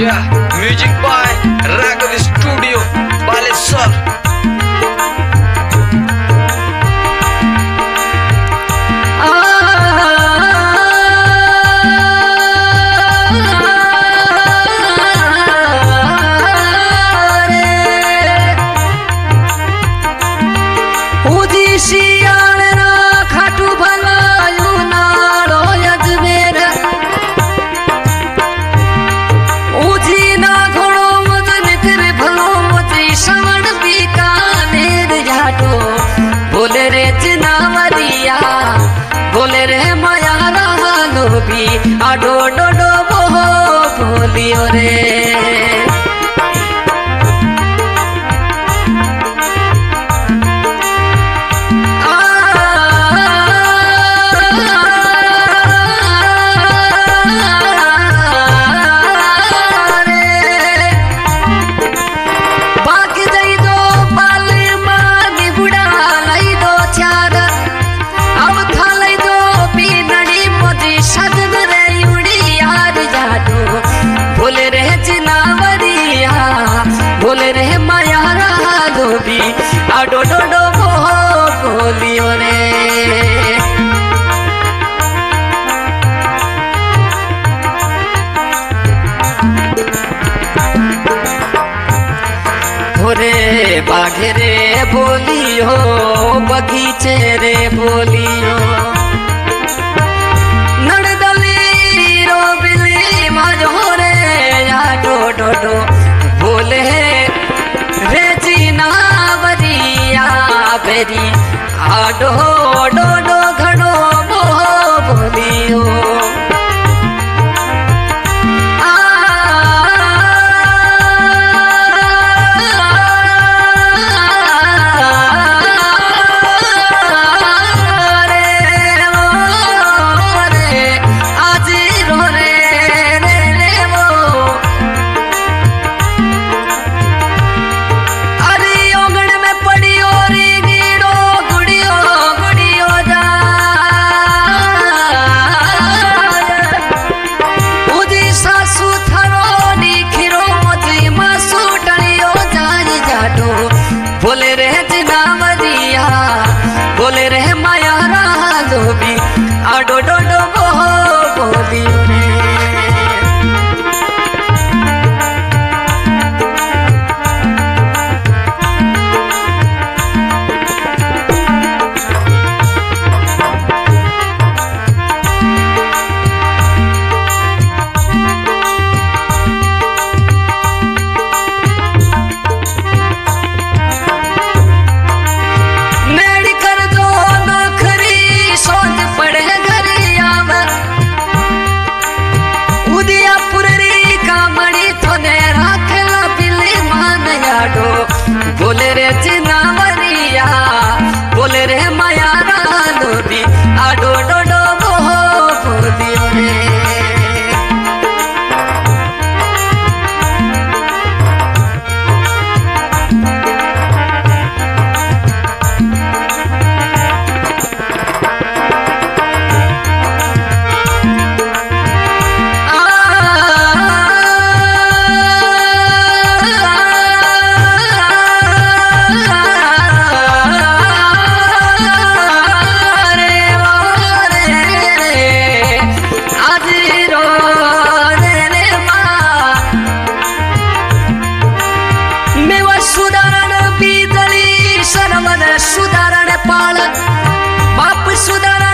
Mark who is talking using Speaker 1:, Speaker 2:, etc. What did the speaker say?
Speaker 1: Yeah, music by Raghav Studio, Baleswar.
Speaker 2: बोले रे चिनावरिया बोले रे माया लोभी आडो डोडो बोहो बोलियो रे आडो डोडो बोलियो रे होरे बाघे रे बोलियो बगीचे रे बोलियो नड़दली रो बिली मारो रे आडो डोडो बोले रे चिनावरिया बेरी आडो डोडो घड़ो बोलियो बोले रे चिनावरिया बोले रे माया लोभी आडो डोडो बोलियो रे बोले रे चिनावरिया बोले रे माया लोभी आडो डोडो बोलियो रे सुधारण बीजली शरमन सुधारण पाल बाप सुधारण